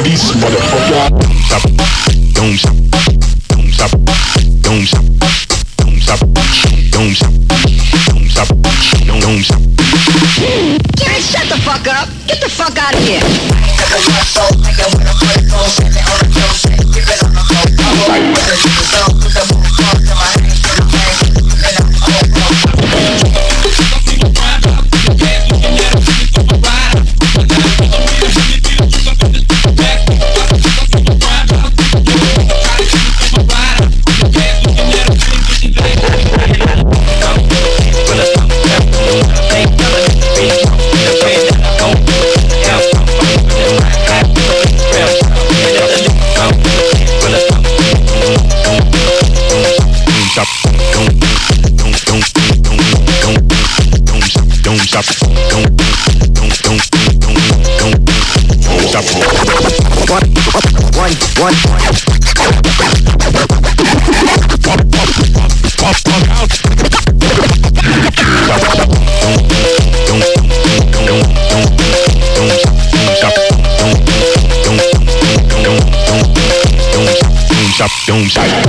police, motherfucker. Don't stop, don't stop, don't stop, don't stop, don't stop, don't stop, don't stop. Gary, shut the fuck up. Get the fuck out of here. Don't stop.